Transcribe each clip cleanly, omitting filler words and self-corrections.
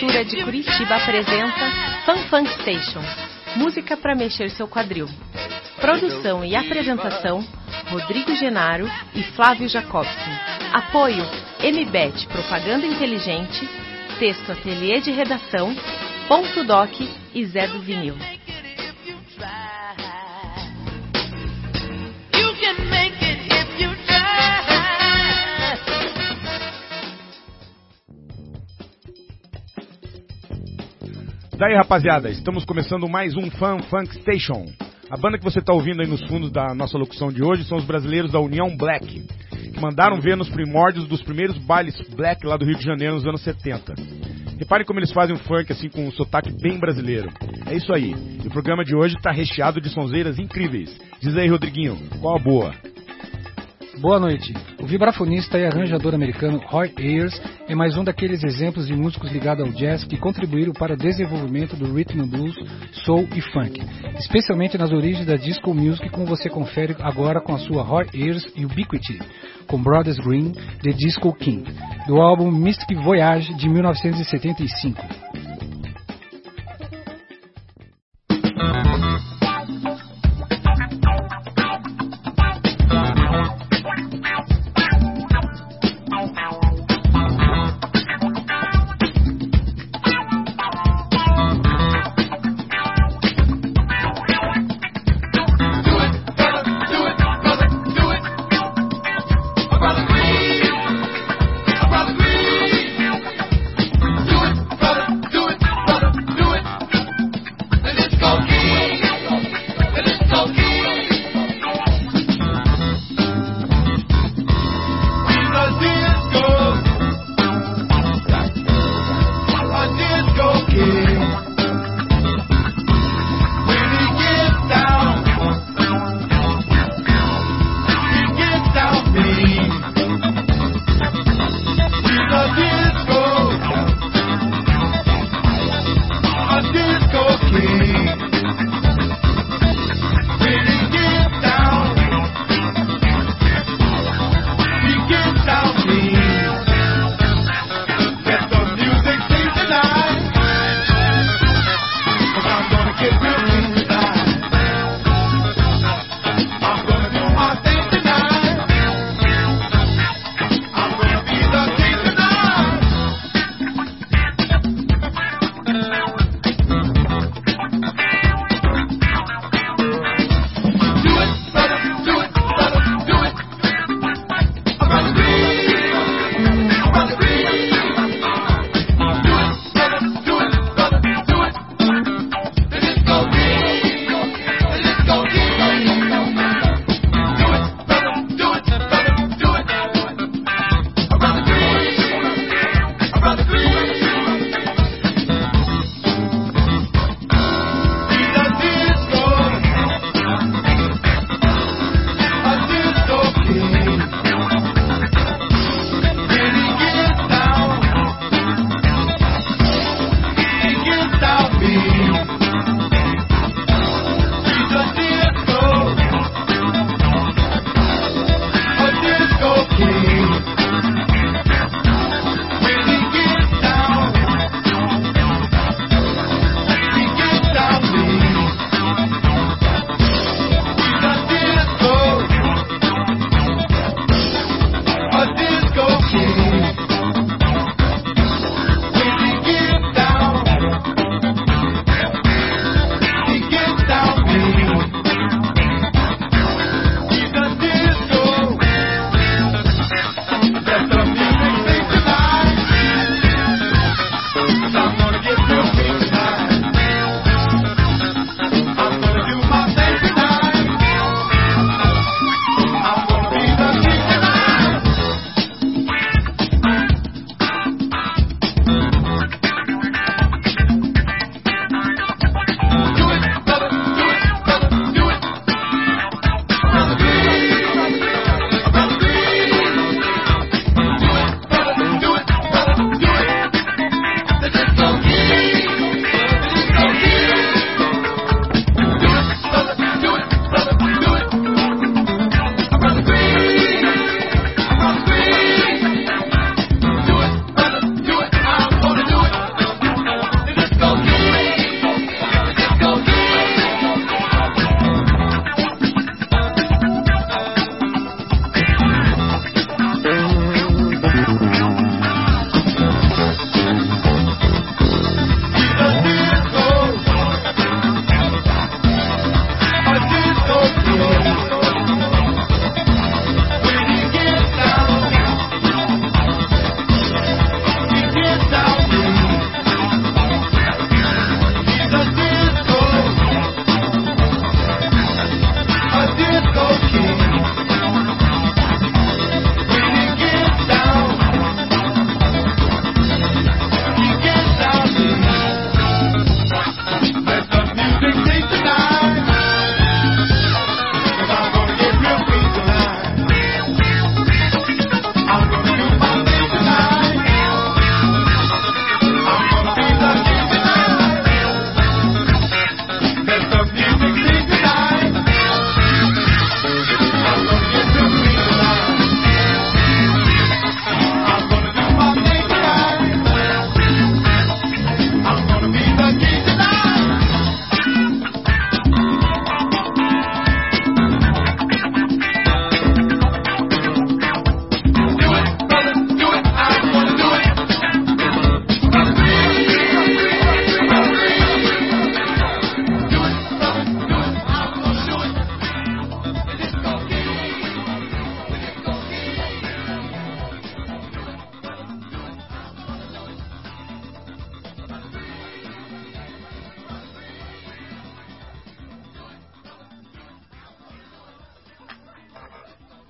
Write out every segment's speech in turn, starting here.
Cultura de Curitiba apresenta Funk Station, música para mexer seu quadril. Produção e apresentação, Rodrigo Genaro e Flávio Jacobson. Apoio, MBET Propaganda Inteligente, Texto Ateliê de Redação, Ponto Doc e Zé do Vinil. Daí, rapaziada, estamos começando mais um Funk Station. A banda que você está ouvindo aí nos fundos da nossa locução de hoje são os brasileiros da União Black, que mandaram ver nos primórdios dos primeiros bailes black lá do Rio de Janeiro nos anos 70. Reparem como eles fazem um funk assim com um sotaque bem brasileiro. É isso aí. E o programa de hoje está recheado de sonzeiras incríveis. Diz aí, Rodriguinho, qual a boa? Boa noite. O vibrafonista e arranjador americano Roy Ayers é mais um daqueles exemplos de músicos ligados ao jazz que contribuíram para o desenvolvimento do rhythm and blues, soul e funk, especialmente nas origens da disco music, como você confere agora com a sua Roy Ayers Ubiquity, com Brothers Green, The Disco King, do álbum Mystic Voyage de 1975.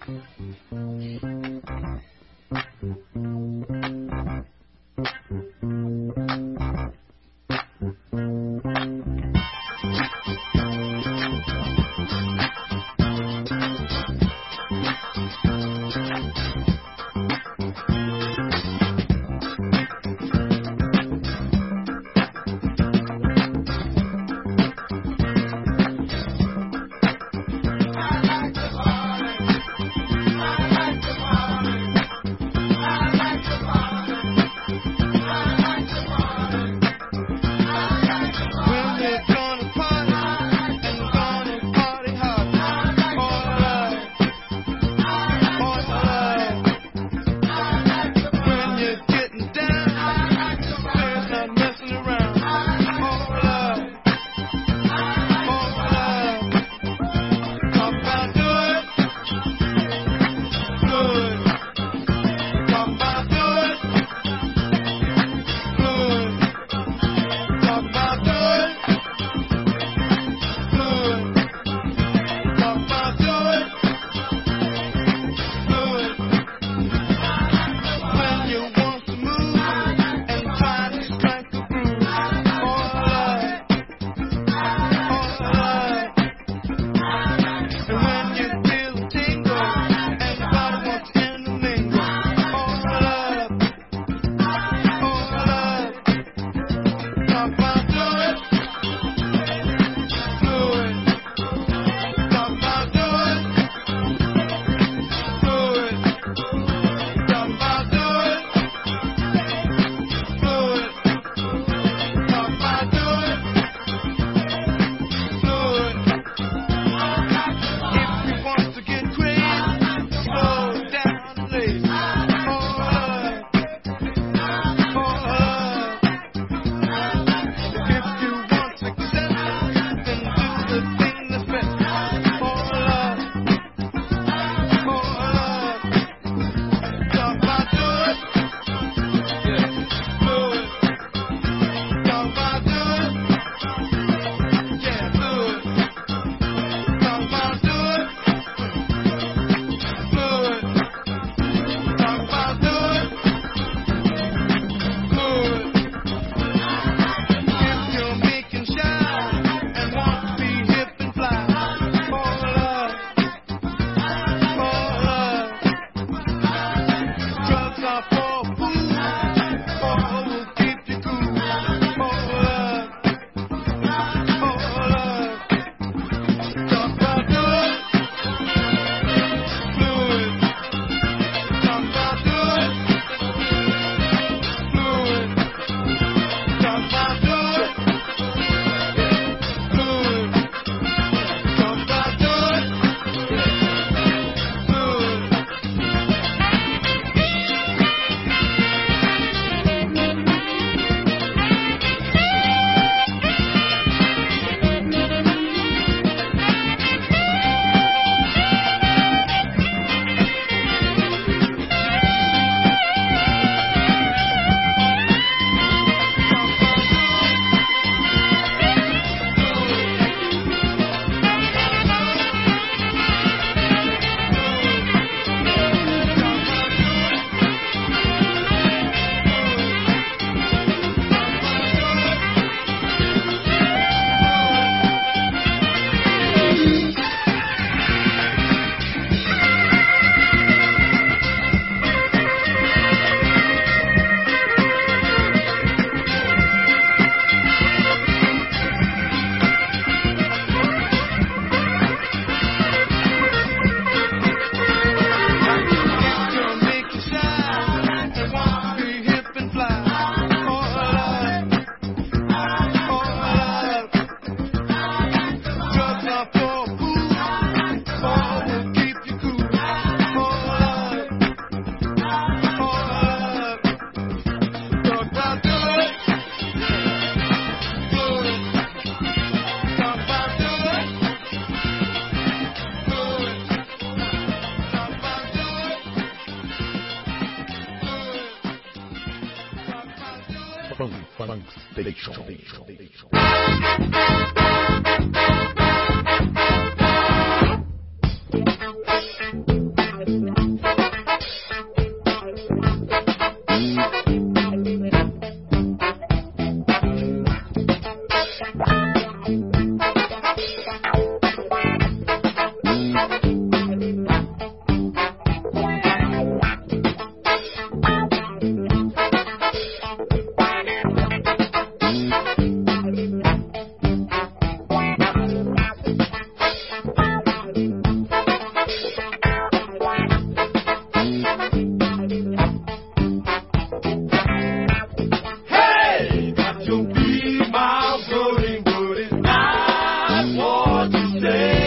Funk Station.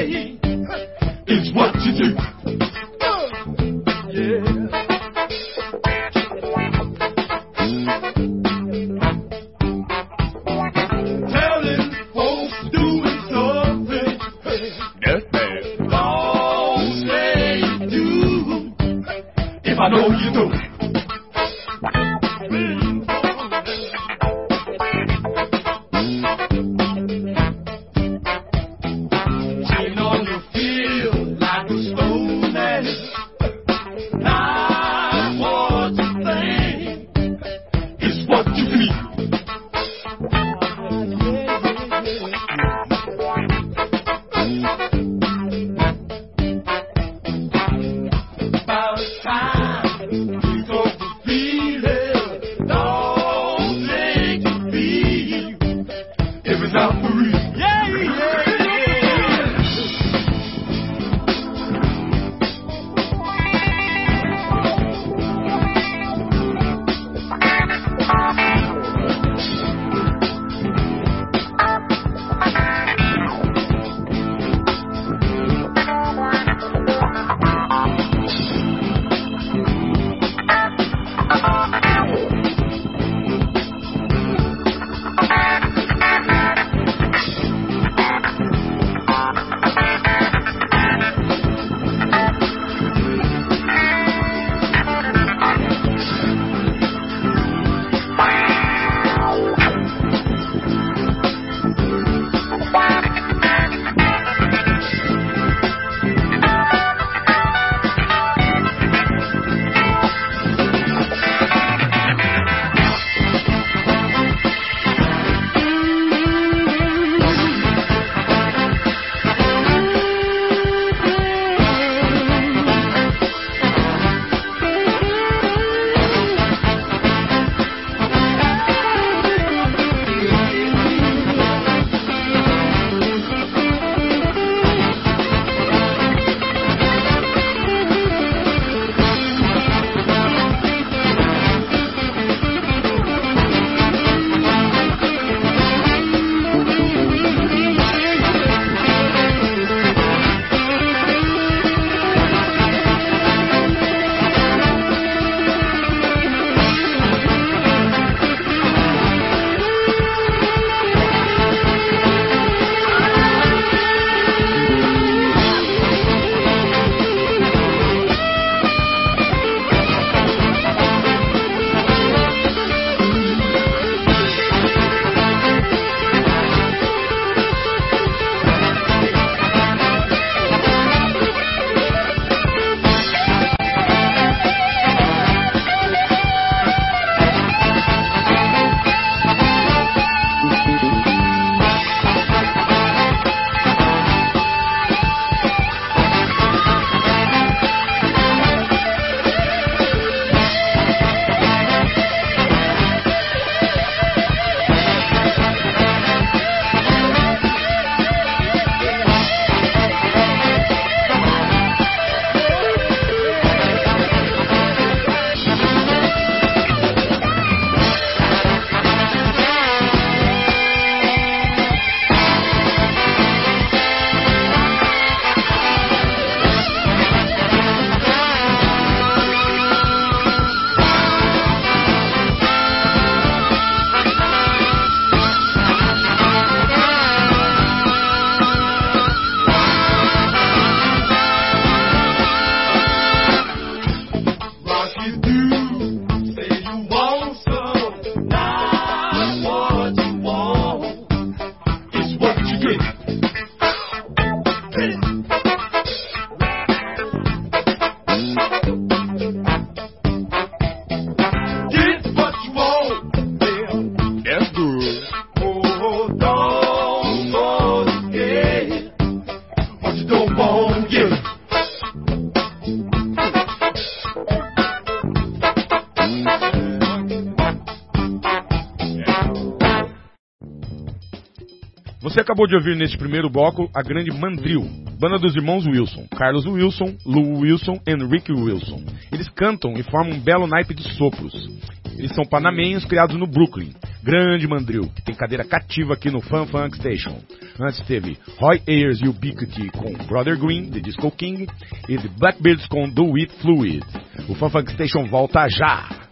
say is what you do. Telling folks doing something that's bad. Don't say you do if I know you do. Você acabou de ouvir neste primeiro bloco a grande Mandril, banda dos irmãos Wilson, Carlos Wilson, Lou Wilson e Rick Wilson. Eles cantam e formam um belo naipe de sopros. Eles são panamenhos criados no Brooklyn. Grande Mandril, que tem cadeira cativa aqui no Fun Funk Station. Antes teve Roy Ayers e Ubiquity com Brother Green, The Disco King, e The Blackbeards com Do It Fluid. O Fun Funk Station volta já!